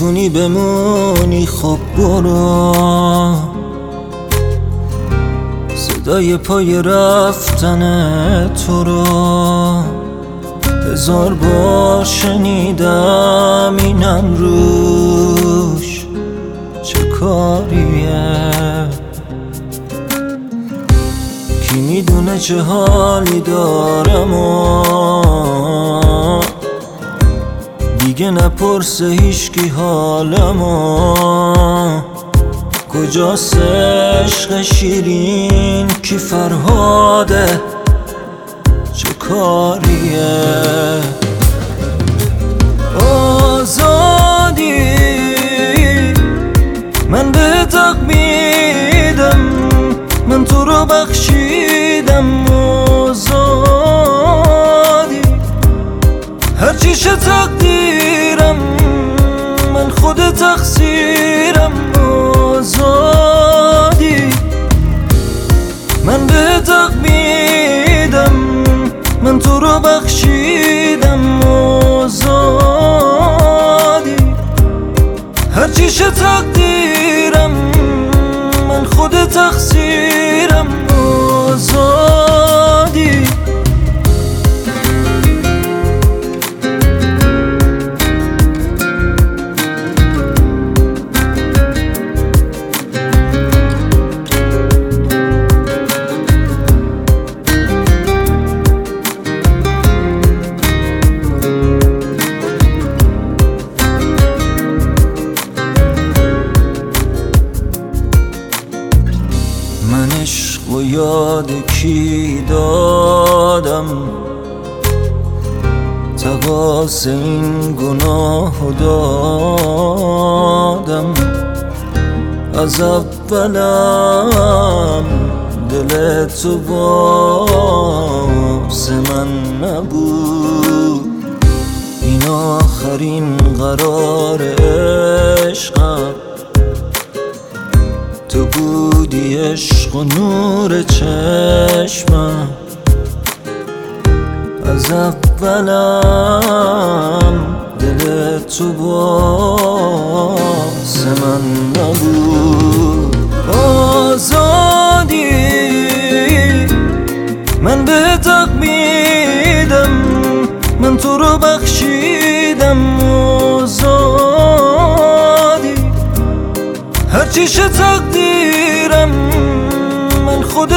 میتونی بمونی خب برو، صدای پای رفتن تو رو 1000 بار شنیدم، اینم روش چه کاریه؟ کی میدونه چه حالی دارم و دیگه نپرسه هیچکی حالمو. کجاست عشق شیرین؟ کی فرهاده؟ چه کاریه؟ آزادی من به تق میدم، من تو رو بخشیدم. آزادی هرچی شه تقدیرم، من خود تقصیرم. آزادی من به تق میدم، من تو رو بخشیدم. آزادی هرچی شه تقدیرم، من خود تقصیرم. آزادی من عشق و یاد کی دادم؟ تقاص این گناه دادم. از اولم دل تو واسه من نبود، این آخرین قرار عشقم. تو بودی عشق و نور چشمم، از اولم دل تو واسه من نبود. آزادی من به تق میدم، من تو رو بخشیدم. آزادی هرچی شه تقدیرم، من خود